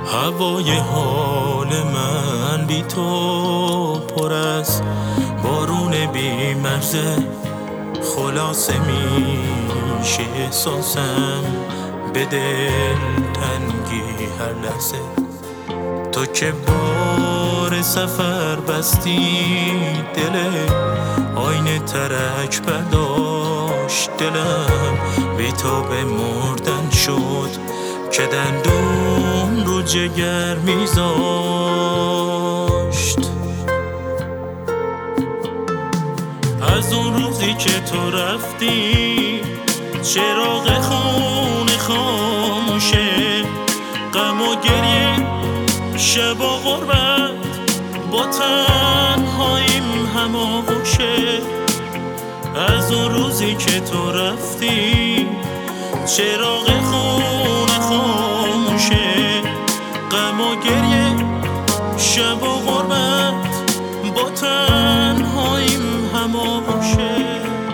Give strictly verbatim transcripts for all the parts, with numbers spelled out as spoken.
هوای حال من بی تو پر از بارون بی مرزه، خلاصه میشه احساسم به دل تنگی هر لحظه. تو که بار سفر بستی دل آینه ترک برداشت، دلم بی تو به مردن شد که دندون رو جگر میذاشت. از اون روزی که تو رفتی چراغ خونه خاموشه، غم و گریه شب و غربت با تنهاییم هماغوشه. از اون روزی که تو رفتی چراغ خونه خاموشه، غم و گریه شب و غربت با تنهاییم هماغوشه.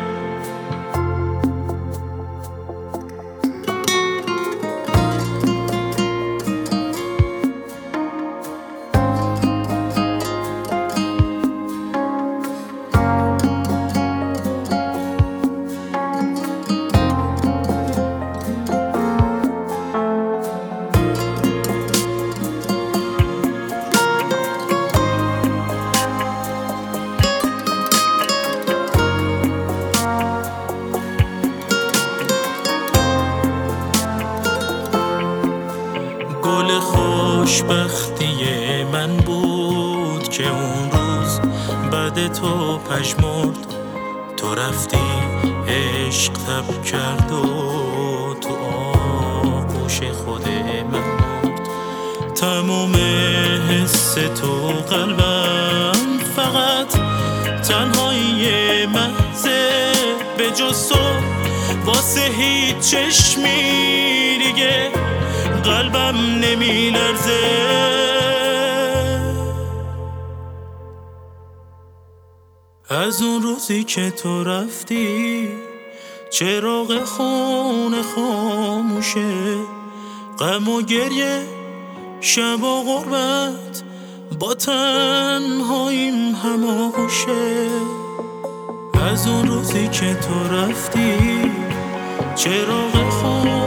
گل خوشبختی من بود که اون روز بعد تو پژمرد. تو رفتی عشق تب کرد و تو آغوش خود من مرد. تموم حس تو قلبم فقط تنهایی محضه، به جز تو واسه هیچ چشمی دیگه قلبم نمی لرزه. از اون روزی که تو رفتی چراغ خونه خاموشه، غم و گریه شب و غربت با تنهاییم هماغوشه. از اون روزی که تو رفتی چراغ خونه